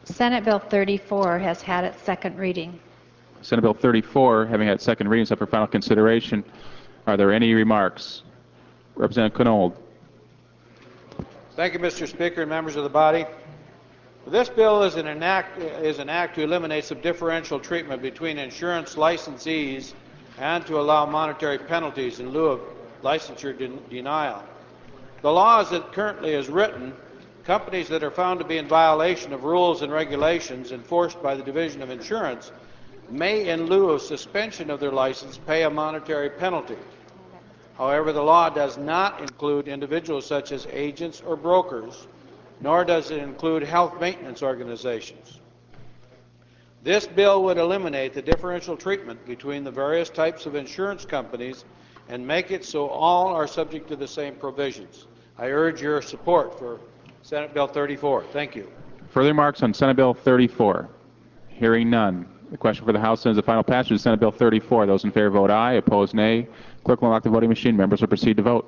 Senate Bill 34 has had its second reading. Senate Bill 34, having had second reading, is up for final consideration. Are there any remarks? Representative Knoll. Thank you, Mr. Speaker and members of the body. This bill is an act to eliminate some differential treatment between insurance licensees and to allow monetary penalties in lieu of licensure denial. The law as it currently is written, companies that are found to be in violation of rules and regulations enforced by the Division of Insurance may, in lieu of suspension of their license, pay a monetary penalty. However, the law does not include individuals such as agents or brokers, nor does it include health maintenance organizations. This bill would eliminate the differential treatment between the various types of insurance companies and make it so all are subject to the same provisions. I urge your support for Senate Bill 34. Thank you. Further remarks on Senate Bill 34? Hearing none. The question for the House is the final passage of Senate Bill 34. Those in favor vote aye. Opposed, nay. Clerk will unlock the voting machine. Members will proceed to vote.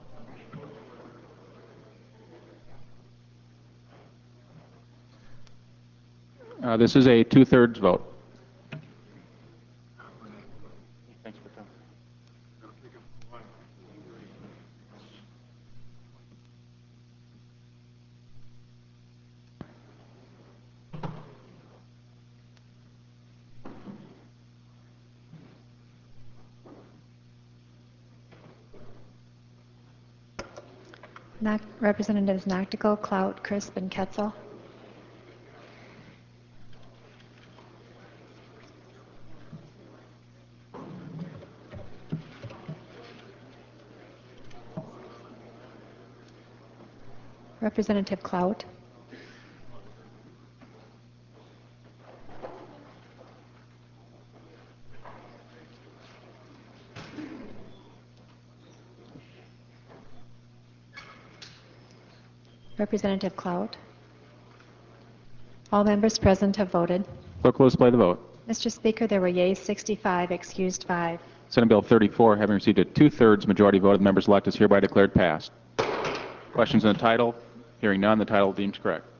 This is a two-thirds vote. Thanks for coming. Representatives Noctigal, Clout, Crisp, and Ketzel. Representative Clout. Representative Clout. All members present have voted. Clerk will display the vote. Mr. Speaker, there were yeas 65, excused 5. Senate Bill 34, having received a two-thirds majority vote of the members elect, is hereby declared passed. Questions on the title? Hearing none, the title deemed correct.